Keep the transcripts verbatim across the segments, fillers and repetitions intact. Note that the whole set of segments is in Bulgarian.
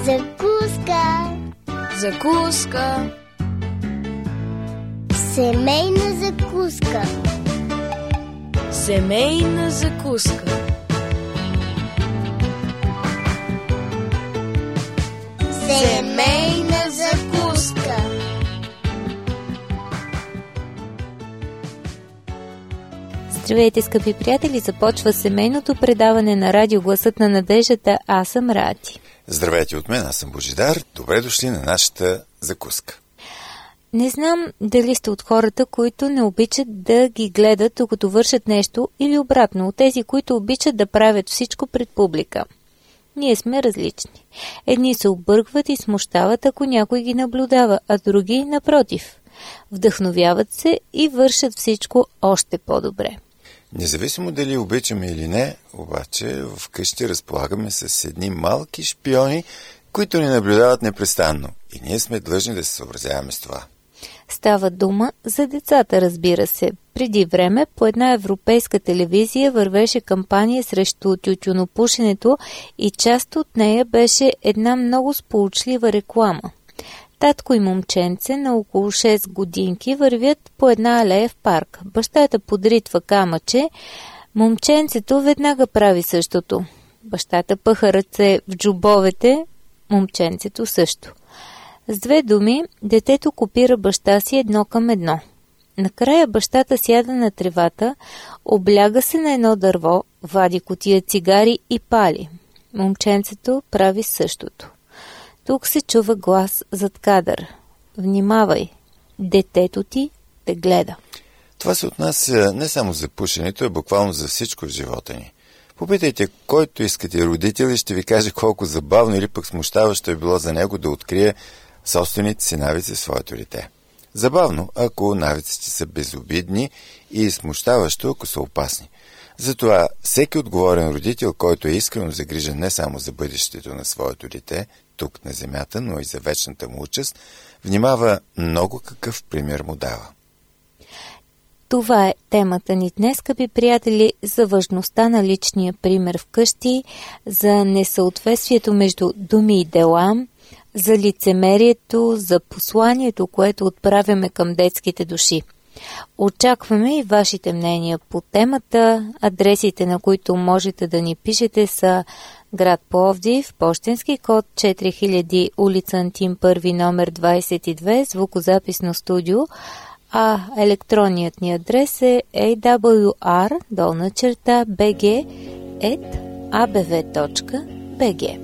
Закуска. Закуска. Семейна закуска. Семейна закуска. Семейна закуска. Здравейте, скъпи приятели! Започва семейното предаване на радио Гласът на надеждата. Аз съм Рати. Здравейте от мен, аз съм Божидар. Добре дошли на нашата закуска. Не знам дали сте от хората, които не обичат да ги гледат, докато вършат нещо, или обратно, от тези, които обичат да правят всичко пред публика. Ние сме различни. Едни се объркват и смущават, ако някой ги наблюдава, а други, напротив, вдъхновяват се и вършат всичко още по-добре. Независимо дали обичаме или не, обаче вкъщи разполагаме с едни малки шпиони, които ни наблюдават непрестанно. И ние сме длъжни да се съобразяваме с това. Става дума за децата, разбира се. Преди време по една европейска телевизия вървеше кампания срещу тютюнопушенето и част от нея беше една много сполучлива реклама. Татко и момченце на около шест годинки вървят по една алея в парк. Бащата подритва камъче, момченцето веднага прави същото. Бащата пъха ръце в джобовете, момченцето също. С две думи, детето копира баща си едно към едно. Накрая бащата сяда на тревата, обляга се на едно дърво, вади кутия цигари и пали. Момченцето прави същото. Тук се чува глас зад кадър. Внимавай, детето ти те гледа. Това се отнася не само за пушенето, а буквално за всичко в живота ни. Попитайте, който искате родител и ще ви каже колко забавно или пък смущаващо е било за него да открие собствените си навици в своето дете. Забавно, ако навиците са безобидни, и смущаващо, ако са опасни. Затова всеки отговорен родител, който е искрено загрижен не само за бъдещето на своето дете, тук на земята, но и за вечната му участ, внимава много какъв пример му дава. Това е темата ни днес, скъпи приятели, за важността на личния пример вкъщи, за несъответствието между думи и дела, за лицемерието, за посланието, което отправяме към детските души. Очакваме и вашите мнения по темата. Адресите, на които можете да ни пишете, са град Пловдив, пощенски код четири хиляди, улица Антим първи, номер двадесет и две, звукозаписно студио, а електронният ни адрес е ей дабъл ю ар долна черта би джи ет а бе ви точка би джи.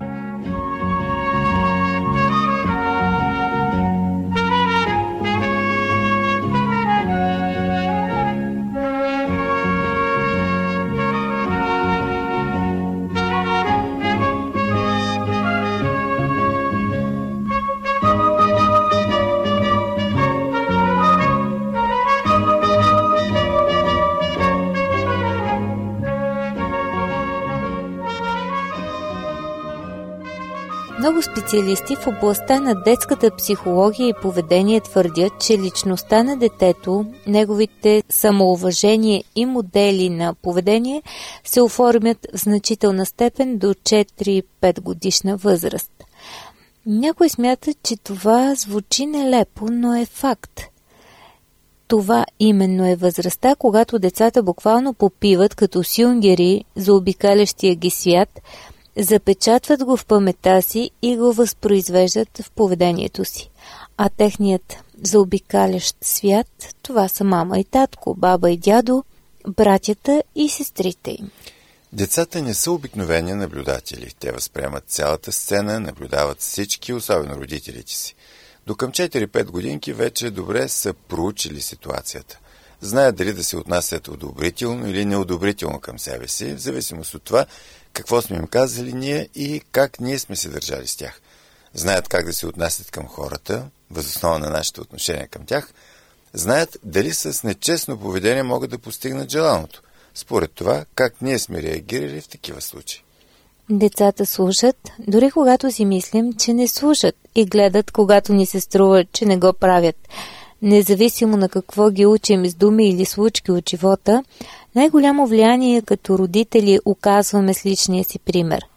Много специалисти в областта на детската психология и поведение твърдят, че личността на детето, неговите самоуважение и модели на поведение се оформят в значителна степен до четири-пет годишна възраст. Някой смята, че това звучи нелепо, но е факт. Това именно е възрастта, когато децата буквално попиват като сюнгери за обикалящия ги свят, запечатват го в паметта си и го възпроизвеждат в поведението си. А техният заобикалящ свят, това са мама и татко, баба и дядо, братята и сестрите им. Децата не са обикновени наблюдатели. Те възприемат цялата сцена, наблюдават всички, особено родителите си. До към четири-пет годинки вече добре са проучили ситуацията. Знаят дали да се отнасят одобрително или неодобрително към себе си, в зависимост от това какво сме им казали ние и как ние сме се държали с тях. Знаят как да се отнасят към хората, въз основа на нашето отношение към тях. Знаят дали с нечестно поведение могат да постигнат желаното, според това как ние сме реагирали в такива случаи. Децата слушат, дори когато си мислим, че не слушат, и гледат, когато ни се струва, че не го правят. Независимо на какво ги учим с думи или случки от живота, най-голямо влияние като родители оказваме с личния си пример.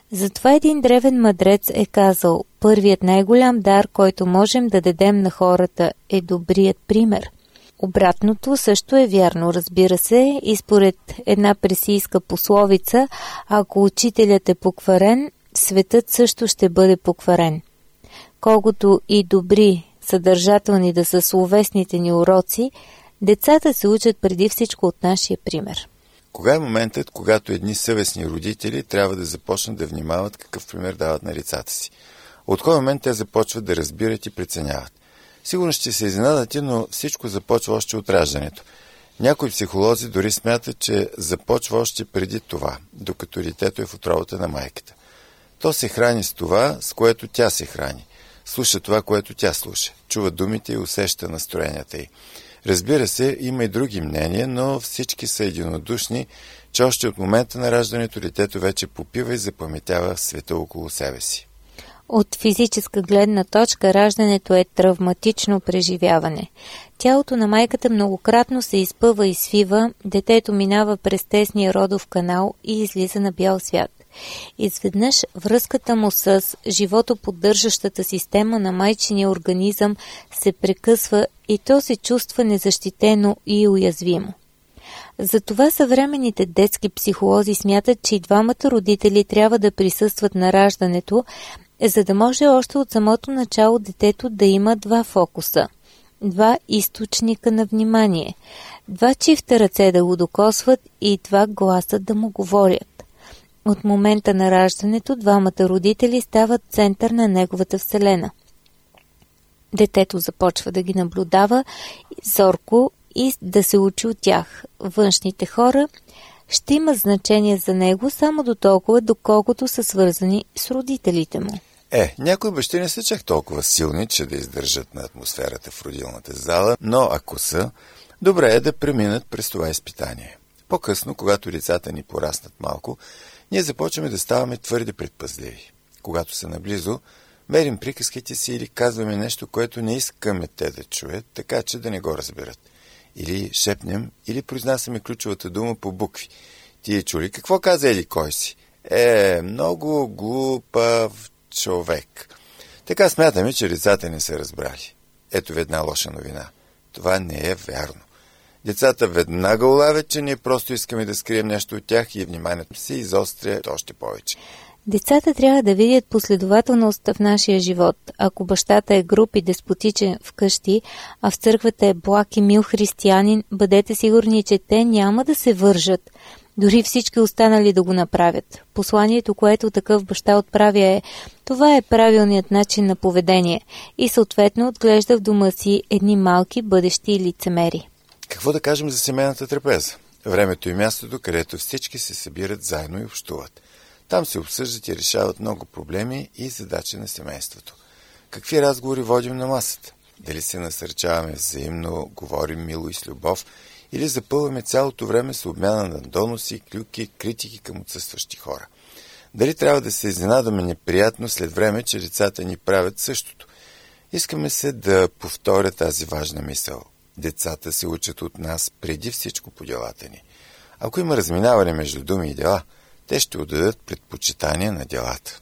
Затова един древен мъдрец е казал: първият най-голям дар, който можем да дадем на хората, е добрият пример. Обратното също е вярно, разбира се, и според една персийска пословица, ако учителят е покварен, светът също ще бъде покварен. Колкото и добри, съдържателни да са словесните ни уроци, децата се учат преди всичко от нашия пример. Кога е моментът, когато едни съвестни родители трябва да започнат да внимават какъв пример дават на децата си? От кой момент те започват да разбират и преценяват? Сигурно ще се изненадате, но всичко започва още от раждането. Някои психолози дори смятат, че започва още преди това, докато детето е в утробата на майката. То се храни с това, с което тя се храни. Слуша това, което тя слуша. Чува думите и усеща настроенията й. Разбира се, има и други мнения, но всички са единодушни, че още от момента на раждането детето вече попива и запаметява света около себе си. От физическа гледна точка раждането е травматично преживяване. Тялото на майката многократно се изпъва и свива, детето минава през тесния родов канал и излиза на бял свят. Изведнъж връзката му с животоподдържащата система на майчиния организъм се прекъсва и то се чувства незащитено и уязвимо. Затова съвременните детски психолози смятат, че и двамата родители трябва да присъстват на раждането, за да може още от самото начало детето да има два фокуса, два източника на внимание, два чифта ръце да го докосват и два гласа да му говорят. От момента на раждането двамата родители стават център на неговата вселена. Детето започва да ги наблюдава зорко и да се учи от тях. Външните хора ще имат значение за него само до толкова, доколкото са свързани с родителите му. Е, някои бащи не са чак толкова силни, че да издържат на атмосферата в родилната зала, но ако са, добре е да преминат през това изпитание. По-късно, когато децата ни пораснат малко, ние започваме да ставаме твърде предпазливи. Когато са наблизо, мерим приказките си или казваме нещо, което не искаме те да чуят, така че да не го разберат. Или шепнем, или произнасяме ключовата дума по букви. Ти е чули какво каза или кой си? Е, много глупав човек. Така смятаме, че децата не са разбрали. Ето ви една лоша новина. Това не е вярно. Децата веднага улавят, че ние просто искаме да скрием нещо от тях и вниманието си изостря още повече. Децата трябва да видят последователността в нашия живот. Ако бащата е груб и деспотичен вкъщи, а в църквата е благ и мил християнин, бъдете сигурни, че те няма да се вържат, дори всички останали да го направят. Посланието, което такъв баща отправя е: това е правилният начин на поведение и съответно отглежда в дома си едни малки бъдещи лицемери. Какво да кажем за семейната трапеза? Времето и мястото, където всички се събират заедно и общуват. Там се обсъждат и решават много проблеми и задачи на семейството. Какви разговори водим на масата? Дали се насърчаваме взаимно, говорим мило и с любов, или запълваме цялото време с обмяна на доноси, клюки, критики към отсъстващи хора? Дали трябва да се изненадаме неприятно след време, че децата ни правят същото? Искаме се да повторя тази важна мисъл. Децата се учат от нас преди всичко по делата ни. Ако има разминаване между думи и дела, те ще отдадат предпочитание на делата.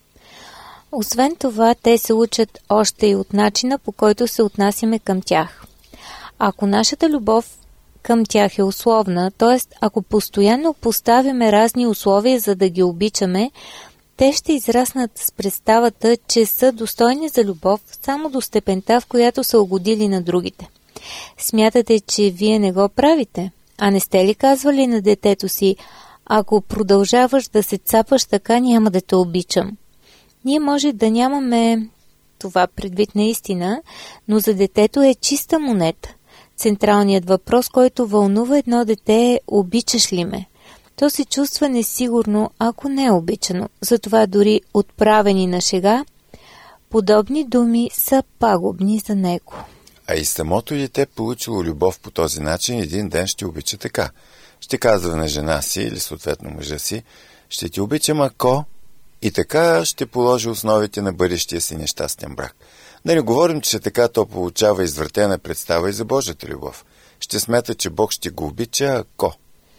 Освен това, те се учат още и от начина, по който се отнасяме към тях. Ако нашата любов към тях е условна, т.е. ако постоянно поставяме разни условия, за да ги обичаме, те ще израснат с представата, че са достойни за любов само до степента, в която са угодили на другите. Смятате, че вие не го правите? А не сте ли казвали на детето си: ако продължаваш да се цапаш така, няма да те обичам? Ние може да нямаме това предвид наистина, но за детето е чиста монета. Централният въпрос, който вълнува едно дете е: обичаш ли ме? То се чувства несигурно, ако не е обичано. Затова дори отправени на шега, подобни думи са пагубни за него. А и самото дете, получило любов по този начин, един ден ще обича така. Ще казва на жена си или съответно мъжа си: ще ти обичам ако... И така ще положи основите на бъдещия си нещастен брак. Да не говорим, че така то получава извратена представа и за Божията любов. Ще смята, че Бог ще го обича ако...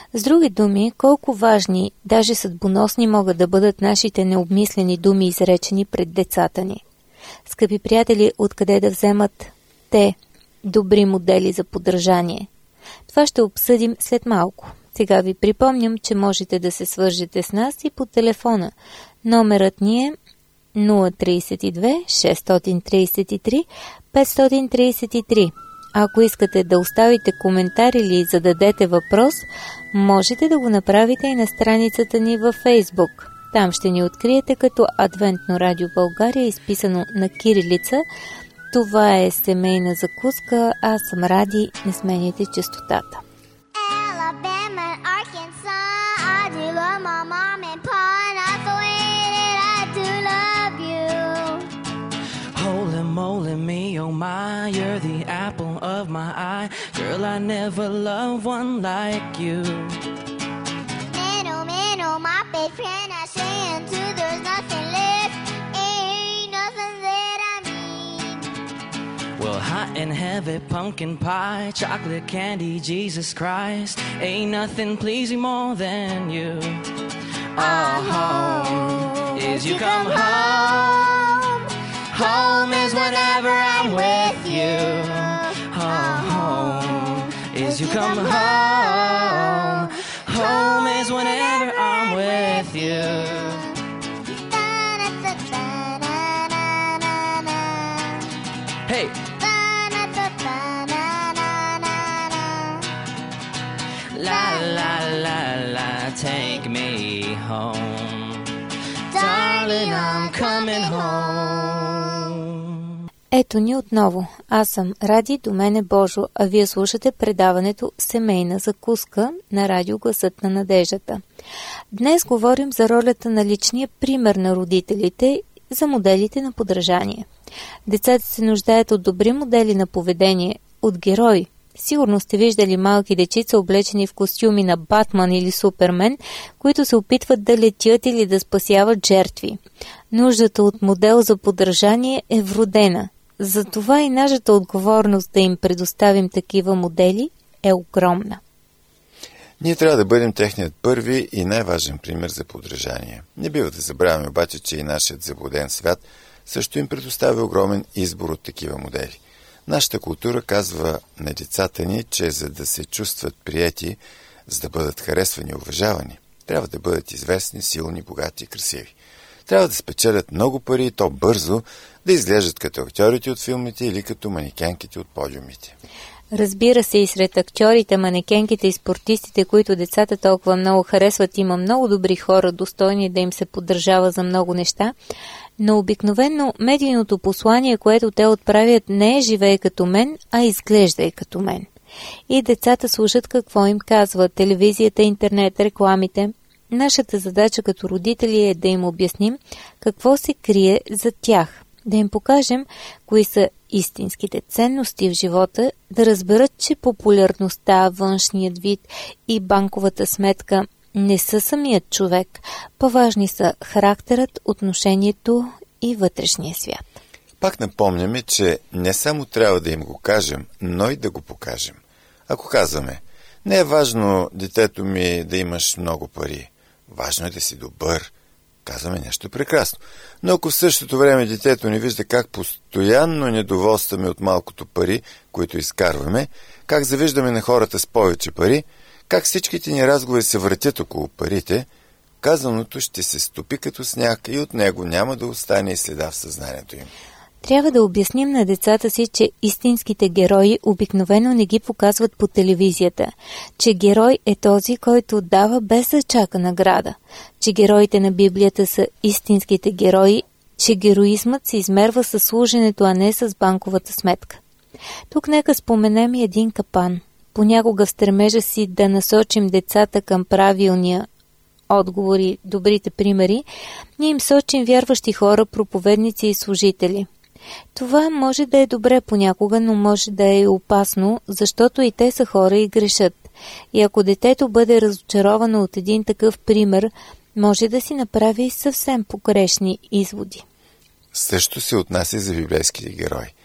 С други думи, колко важни, даже съдбоносни могат да бъдат нашите необмислени думи, изречени пред децата ни. Скъпи приятели, откъде да вземат те добри модели за подражание? Това ще обсъдим след малко. Сега ви припомням, че можете да се свържете с нас и по телефона. Номерът ни е нула три две шест три три пет три три. Ако искате да оставите коментар или зададете въпрос, можете да го направите и на страницата ни във Фейсбук. Там ще ни откриете като Адвентно радио България, изписано на кирилица. Това е семейна закуска, аз съм Ради, не сменяйте честотата. Alabama, Arkansas, I do love my mom and pa, not the way that I do love you. Holy moly me, oh my, you're the apple of my eye. Girl, I never loved one like you. Man, oh man, oh my best friend, I say until there's nothing left, ain't nothing that I need. Well, hot and heavy pumpkin pie, chocolate candy, Jesus Christ, ain't nothing pleasing more than you. Our home is you come home. Home is whenever I'm with you. Our home is you come home. Home is whenever I'm with you. Hey! La la la la, take me home. Darling, I'm coming home. Ето ни отново. Аз съм Ради, до мен е Божо, а вие слушате предаването Семейна закуска на радио Гласът на надеждата. Днес говорим за ролята на личния пример на родителите, за моделите на подражание. Децата се нуждаят от добри модели на поведение, от герои. Сигурно сте виждали малки дечица, облечени в костюми на Батман или Супермен, които се опитват да летят или да спасяват жертви. Нуждата от модел за подражание е вродена. Затова и нашата отговорност да им предоставим такива модели е огромна. Ние трябва да бъдем техният първи и най-важен пример за подражание. Не бива да забравяме обаче, че и нашият заблуден свят също им предоставя огромен избор от такива модели. Нашата култура казва на децата ни, че за да се чувстват приети, за да бъдат харесвани и уважавани, трябва да бъдат известни, силни, богати и красиви. Трябва да спечелят много пари и то бързо, да изглеждат като актьорите от филмите или като манекенките от подиумите. Разбира се, и сред актьорите, манекенките и спортистите, които децата толкова много харесват, има много добри хора, достойни да им се поддържава за много неща, но обикновено медийното послание, което те отправят, не е живей като мен, а изглеждай като мен. И децата слушат какво им казва телевизията, интернет, рекламите. Нашата задача като родители е да им обясним какво се крие за тях, да им покажем кои са истинските ценности в живота, да разберат, че популярността, външният вид и банковата сметка не са самият човек, по-важни са характерът, отношението и вътрешния свят. Пак напомняме, че не само трябва да им го кажем, но и да го покажем. Ако казваме, не е важно детето ми да имаш много пари, важно е да си добър, казваме нещо прекрасно. Но ако в същото време детето ни вижда как постоянно недоволстваме от малкото пари, които изкарваме, как завиждаме на хората с повече пари, как всичките ни разговори се въртят около парите, казаното ще се стопи като сняг и от него няма да остане и следа в съзнанието им. Трябва да обясним на децата си, че истинските герои обикновено не ги показват по телевизията, че герой е този, който дава без да чака награда, че героите на Библията са истинските герои, че героизмът се измерва със служенето, а не с банковата сметка. Тук нека споменем и един капан. Понякога в стремежа си да насочим децата към правилния отговори, добрите примери, ние им сочим вярващи хора, проповедници и служители. Това може да е добре понякога, но може да е опасно, защото и те са хора и грешат. И ако детето бъде разочаровано от един такъв пример, може да си направи съвсем погрешни изводи. Също се отнася за библейските герои.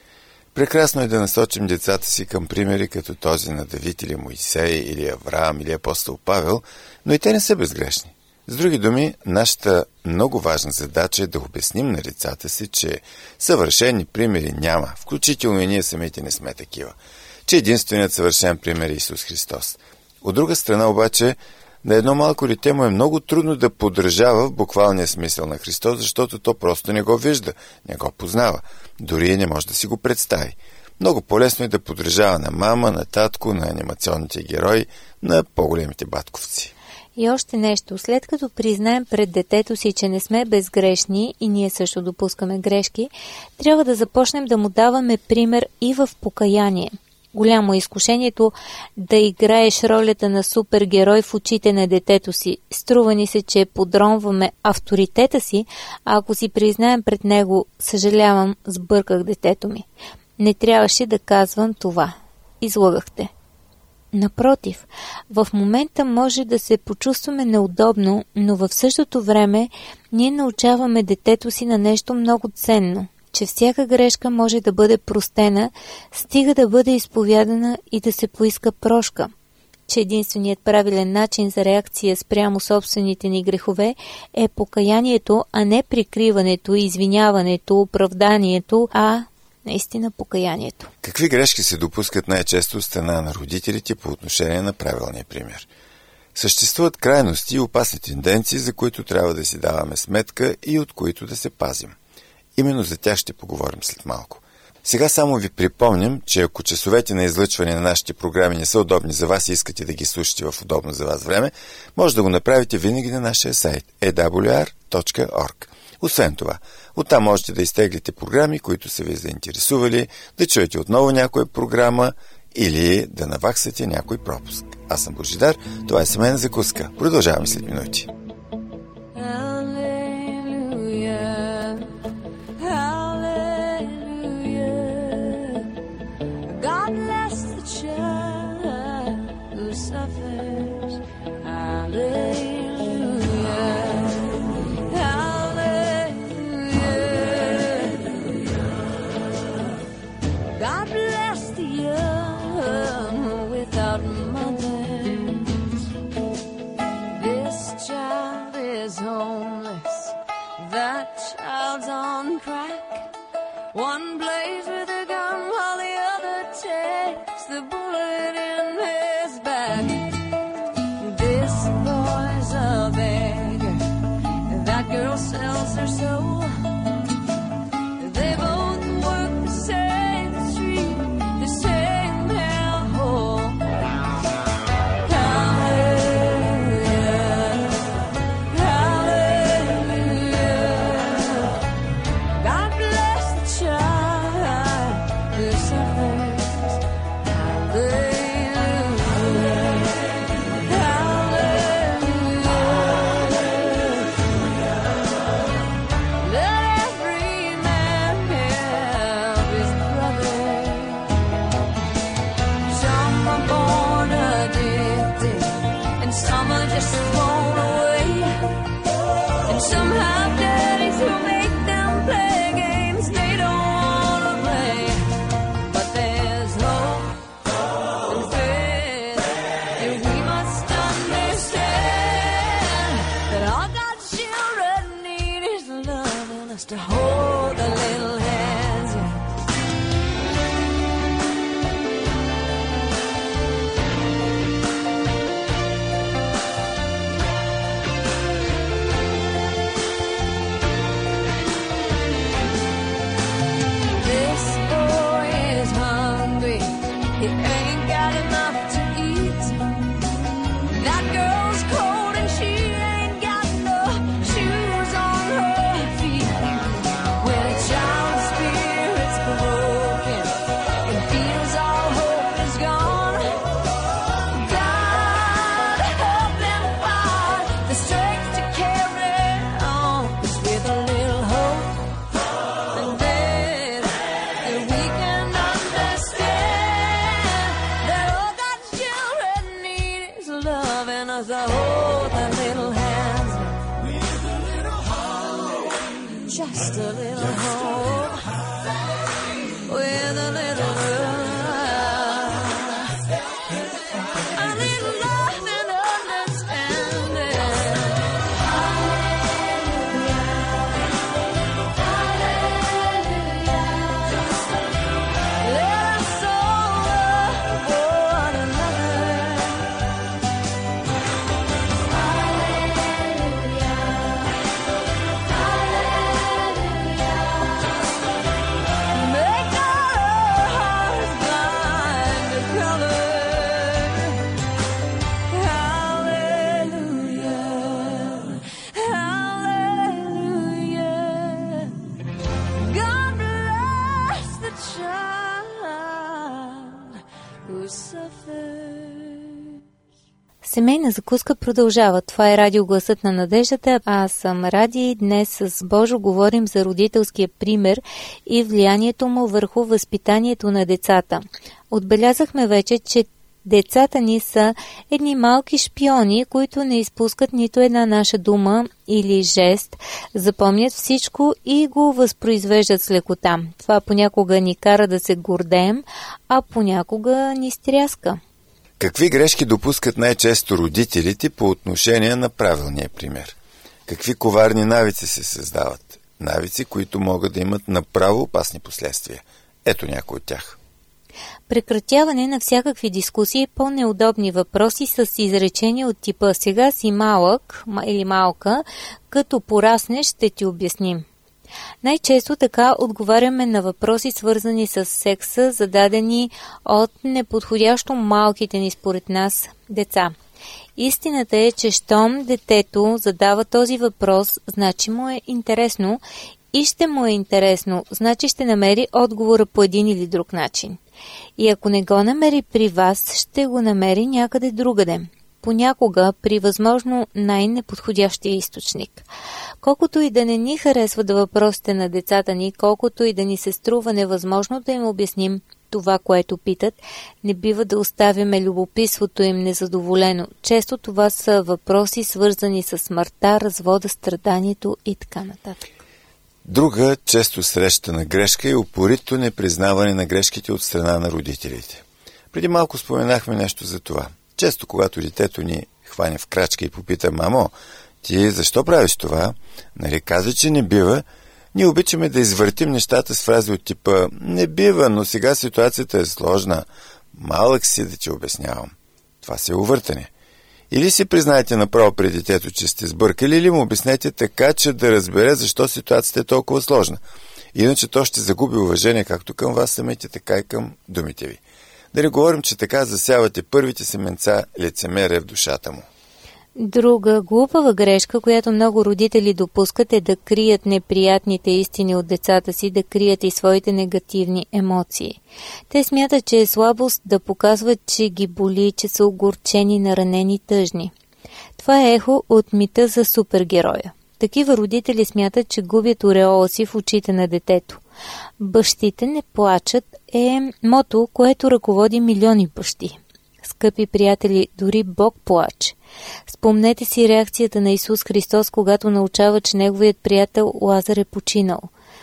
Прекрасно е да насочим децата си към примери като този на Давид или Моисей или Авраам или апостол Павел, но и те не са безгрешни. С други думи, нашата много важна задача е да обясним на децата си, че съвършени примери няма, включително и ние самите не сме такива, че единственият съвършен пример е Исус Христос. От друга страна обаче, на едно малко дете му е много трудно да подражава в буквалния смисъл на Христос, защото то просто не го вижда, не го познава, дори не може да си го представи. Много по-лесно е да подражава на мама, на татко, на анимационните герои, на по-големите батковци. И още нещо, след като признаем пред детето си, че не сме безгрешни и ние също допускаме грешки, трябва да започнем да му даваме пример и в покаяние. Голямо е изкушението да играеш ролята на супергерой в очите на детето си. Струва ни се, че подронваме авторитета си, а ако си признаем пред него, съжалявам, сбърках детето ми. Не трябваше да казвам това. Излъгахте. Напротив, в момента може да се почувстваме неудобно, но в същото време ние научаваме детето си на нещо много ценно, че всяка грешка може да бъде простена, стига да бъде изповядана и да се поиска прошка, че единственият правилен начин за реакция спрямо собствените ни грехове е покаянието, а не прикриването, извиняването, оправданието, а наистина покаянието. Какви грешки се допускат най-често от страна на родителите по отношение на правилния пример? Съществуват крайности и опасни тенденции, за които трябва да си даваме сметка и от които да се пазим. Именно за тях ще поговорим след малко. Сега само ви припомням, че ако часовете на излъчване на нашите програми не са удобни за вас и искате да ги слушате в удобно за вас време, може да го направите винаги на нашия сайт ей дабъл ю ар точка орг. Освен това, оттам можете да изтеглите програми, които са ви заинтересували, да чуете отново някоя програма или да наваксате някой пропуск. Аз съм Божидар, това е Семейна закуска. Продължаваме след минути. God bless the young without mothers. This child is homeless. That child's on crack. One plays with a gun while the other takes the bullet in his back. This boy's a beggar. That girl sells her soul. They both work the same street, the same hellhole. Hallelujah, hallelujah. God bless the child who suffers. Hallelujah, hallelujah. Let every man help his brother. Some are born addicted, and some are just thrown away. And some have daddies who make them play games they don't want to play. But there's hope and faith, and we must understand that all God's children need is love and us to hold their little hands. This boy is hungry. He ain't got enough to eat. That girl's cold and she ain't got no shoes on her feet. When a child's spirit's broken and feels all hope is gone, God help them find the strength to carry on. 'Cause with a little hope and faith, that we can understand that all God's children need is love and us to hold their little hands. Just a little hope with a little Семейна закуска продължава. Това е радио Гласът на надеждата. Аз съм Ради. Днес с Божо говорим за родителския пример и влиянието му върху възпитанието на децата. Отбелязахме вече, че децата ни са едни малки шпиони, които не изпускат нито една наша дума или жест, запомнят всичко и го възпроизвеждат с лекота. Това понякога ни кара да се гордеем, а понякога ни стряска. Какви грешки допускат най-често родителите по отношение на правилния пример? Какви коварни навици се създават? Навици, които могат да имат направо опасни последствия. Ето някои от тях. Прекратяване на всякакви дискусии по неудобни въпроси с изречения от типа «Сега си малък» или «малка», като пораснеш ще ти обясним. Най-често така отговаряме на въпроси, свързани с секса, зададени от неподходящо малките ни според нас деца. Истината е, че щом детето задава този въпрос, значи му е интересно и ще му е интересно, значи ще намери отговора по един или друг начин. И ако не го намери при вас, ще го намери някъде другаде. Понякога при възможно най-неподходящия източник. Колкото и да не ни харесва да въпросите на децата ни, колкото и да ни се струва невъзможно да им обясним това, което питат, не бива да оставяме любопитството им незадоволено. Често това са въпроси, свързани с смъртта, развода, страданието и така нататък. Друга често срещана грешка е упорито непризнаване на грешките от страна на родителите. Преди малко споменахме нещо за това. Често, когато детето ни хване в крачка и попита: «Мамо, ти защо правиш това?» Нали каза, че не бива, ние обичаме да извъртим нещата с фрази от типа: «Не бива, но сега ситуацията е сложна. Малък си да ти обяснявам». Това си е увъртане. Или си признайте направо пред детето, че сте сбъркали, или му обяснете така, че да разбере защо ситуацията е толкова сложна. Иначе то ще загуби уважение както към вас самите, така и към думите ви. Да не говорим, че така засявате първите семенца лицемерие в душата му. Друга глупава грешка, която много родители допускат, е да крият неприятните истини от децата си, да крият и своите негативни емоции. Те смятат, че е слабост да показват, че ги боли, че са огорчени, наранени, тъжни. Това е ехо от мита за супергероя. Такива родители смятат, че губят ореола си в очите на детето. Бащите не плачат е мото, което ръководи милиони бащи. Скъпи приятели, дори Бог плаче. Спомнете си реакцията на Исус Христос, когато научава, че неговият приятел Лазар е починал.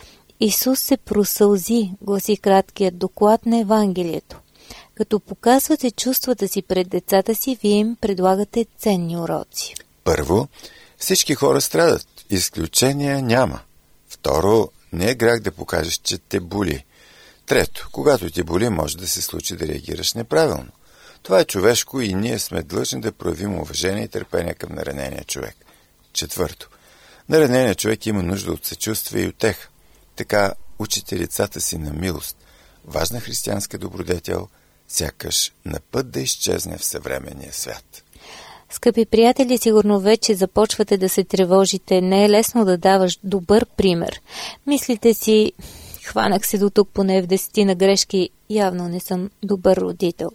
Исус се просълзи, гласи краткият доклад на Евангелието. Като показвате чувствата си пред децата си, вие им предлагате ценни уроци. Първо, всички хора страдат. Изключения няма. Второ, не е грях да покажеш, че те боли. Трето, когато те боли, може да се случи да реагираш неправилно. Това е човешко и ние сме длъжни да проявим уважение и търпение към наранения човек. Четвърто, нараненият човек има нужда от съчувствие и утеха. Така учите децата си на милост. Важна християнска добродетел, сякаш на път да изчезне в съвременния свят. Скъпи приятели, сигурно вече започвате да се тревожите. Не е лесно да даваш добър пример. Мислите си: хванах се до тук поне в десетина грешки, явно не съм добър родител.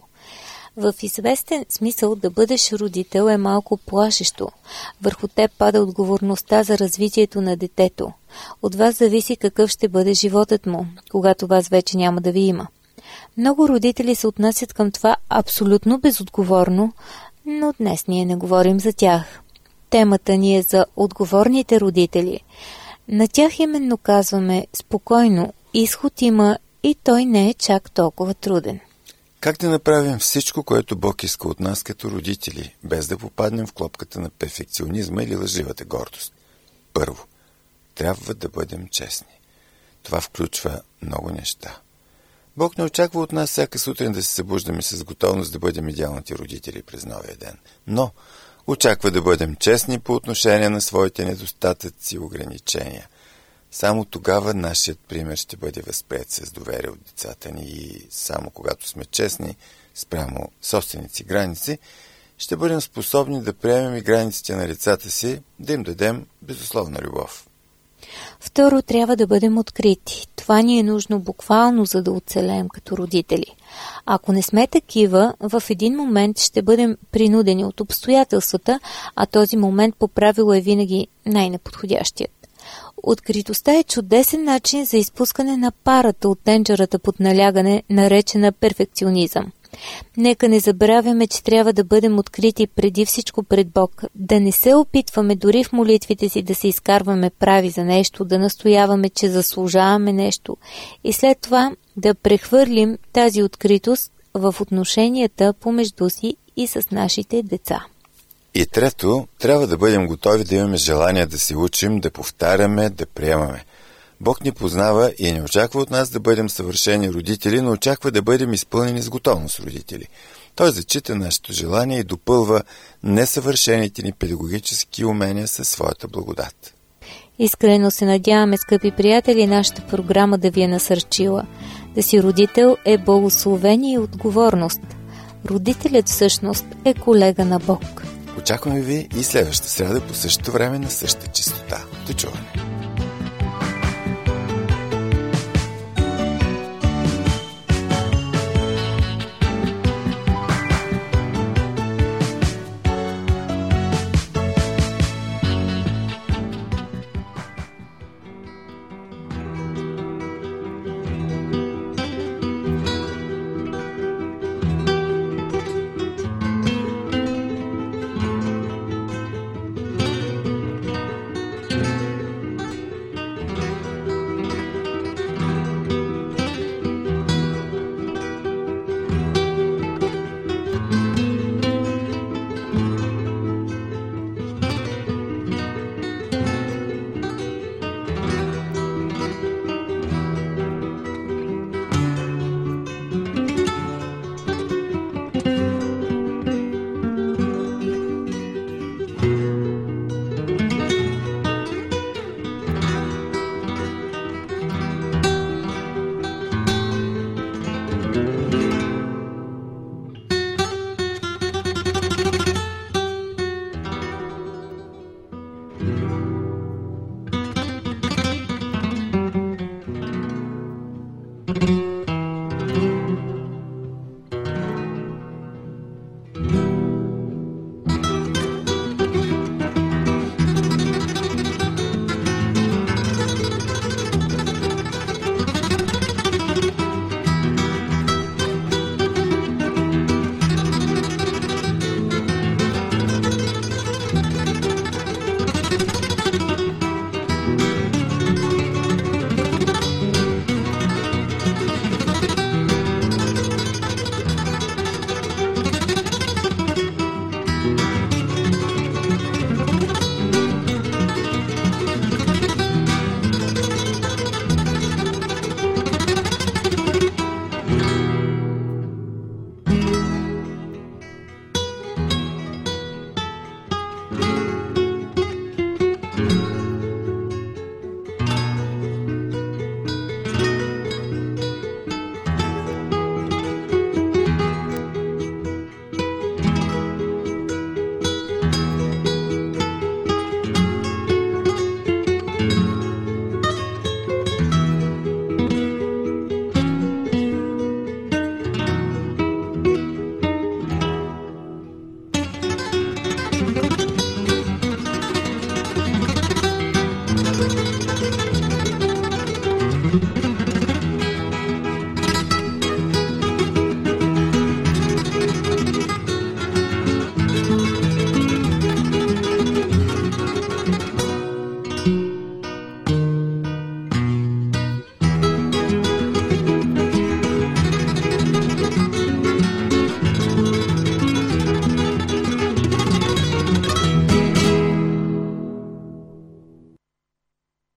В известен смисъл да бъдеш родител е малко плашещо. Върху теб пада отговорността за развитието на детето. От вас зависи какъв ще бъде животът му, когато вас вече няма да ви има. Много родители се отнасят към това абсолютно безотговорно, но днес ние не говорим за тях. Темата ни е за отговорните родители. На тях именно казваме: спокойно, изход има и той не е чак толкова труден. Как да направим всичко, което Бог иска от нас като родители, без да попаднем в клопката на перфекционизма или лъжливата гордост? Първо, трябва да бъдем честни. Това включва много неща. Бог не очаква от нас всяка сутрин да се събуждаме с готовност да бъдем идеалните родители през новия ден. Но очаква да бъдем честни по отношение на своите недостатъци и ограничения. Само тогава нашият пример ще бъде възприет с доверие от децата ни и само когато сме честни спрямо собствените си граници, ще бъдем способни да приемем и границите на децата си, да им дадем безусловна любов. Второ, трябва да бъдем открити. Това ни е нужно буквално, за да оцелеем като родители. Ако не сме такива, в един момент ще бъдем принудени от обстоятелствата, а този момент по правило е винаги най-неподходящият. Откритостта е чудесен начин за изпускане на парата от тенджерата под налягане, наречена перфекционизъм. Нека не забравяме, че трябва да бъдем открити преди всичко пред Бог, да не се опитваме дори в молитвите си да се изкарваме прави за нещо, да настояваме, че заслужаваме нещо и след това да прехвърлим тази откритост в отношенията помежду си и с нашите деца. И трето, трябва да бъдем готови да имаме желание да се учим, да повтаряме, да приемаме. Бог ни познава и не очаква от нас да бъдем съвършени родители, но очаква да бъдем изпълнени с готовност родители. Той зачита нашето желание и допълва несъвършените ни педагогически умения със своята благодат. Искрено се надяваме, скъпи приятели, нашата програма да ви е насърчила. Да си родител е благословение и отговорност. Родителят всъщност е колега на Бог. Очакваме ви и следващата сряда по същото време на същата честота. До чуване!